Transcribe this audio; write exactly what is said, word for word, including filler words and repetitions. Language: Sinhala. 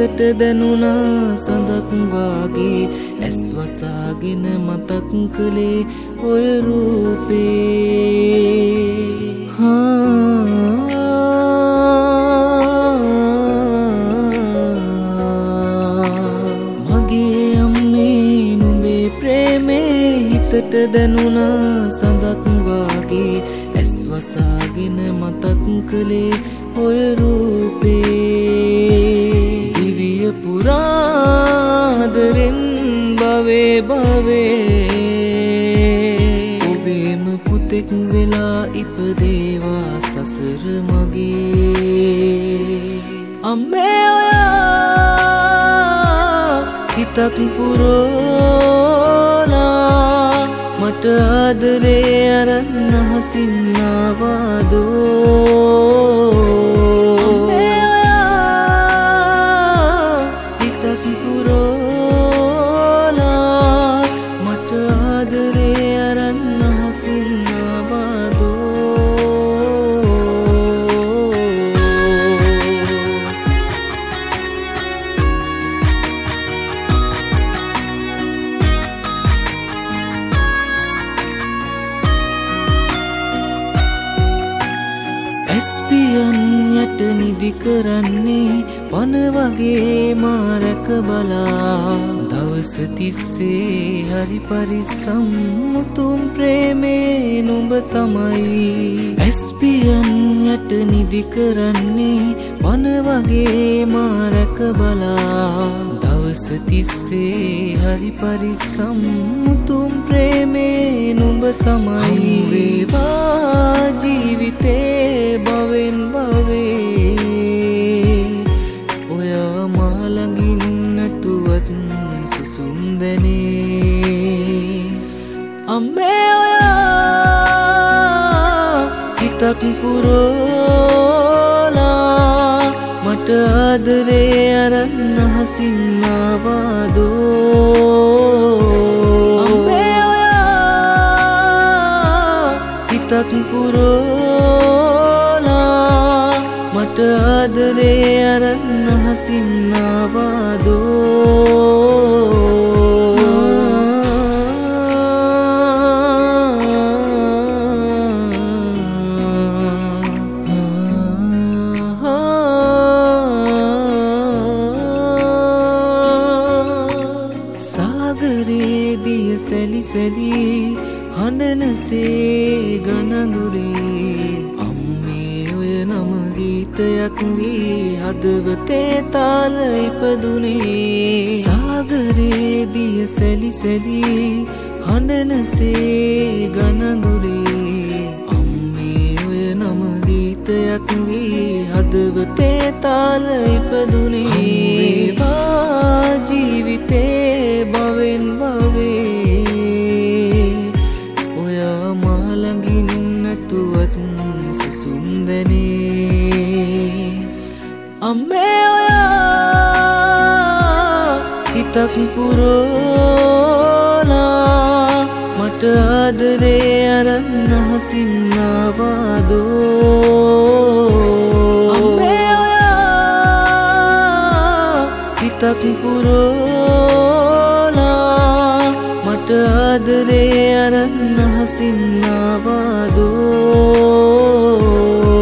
හිතට දැනුණා සඳක් වාගේ ඇස් වසාගෙන මතක් කළේ ඔය රූපේ මගේ අම්මේ නුඹේ ප්‍රේමේ හිතට දැනුණා සඳක් වාගේ ඇස් වසාගෙන මතක් කළේ ඔය රූපේ දිවිය පුරාදරෙන් භවේ භවේ ඔබේම පුතෙක් වෙලා ඉපදේවා සසර මගේ අම්මේ ඔයා හිතක් පුරෝලා මට ආදරේ අරන් අහසින් ආවාදෝ ඇස්පියන් යට නිදි කරන්නේ වන වගේ මාරක බලා දවස තිස්සේ හරි පරිස්සම් මුතුම් ප්‍රේමේ නුඹ තමයි ඇස්පියන් යට නිදි කරන්නේ වන වගේ මාරක බලා දවස තිස්සේ හරි පරිස්සම් මුතුම් ප්‍රේමේ නුඹ තමයි වේවා ජීවිතේ භවෙන් භවේ ඔයා මා ළඟින් නැතුවත් සුසුම්දනේ අම්මේ ඔයා හිතක් පුරෝලා මට ආදරේ අරන් අහසින් ආවාදෝ අම්මේ ඔයා හිතක් පුරෝලා මට ආදරේ අරන් අහසින් ආවාදෝ සාගරේ දිය සැලි සැලි හඬනසේ ගනඳුරේ අම්මේ ඔය නම ගීතයක් වී හදවතේ තාල ඉපදුනේ සාගරේ දිය සැලි සැලි හඬනසේ ගනඳුරේ අම්මේ ඔය නම ගීතයක් වී හදවතේ තාල ඉපදුනේ වේවා ජීවිතේ භවෙන් භවේ ඔයා මා ළඟින් නැතුවත් සුසුම්දනේ අම්මේ ඔයා හිතක් පුරෝලා මට ආදරේ අරන් අහසින් ආවාදෝ අම්මේ ඔයා හිතක් පුරෝලා මට ආදරේ අරන් අහසින් ආවාදෝ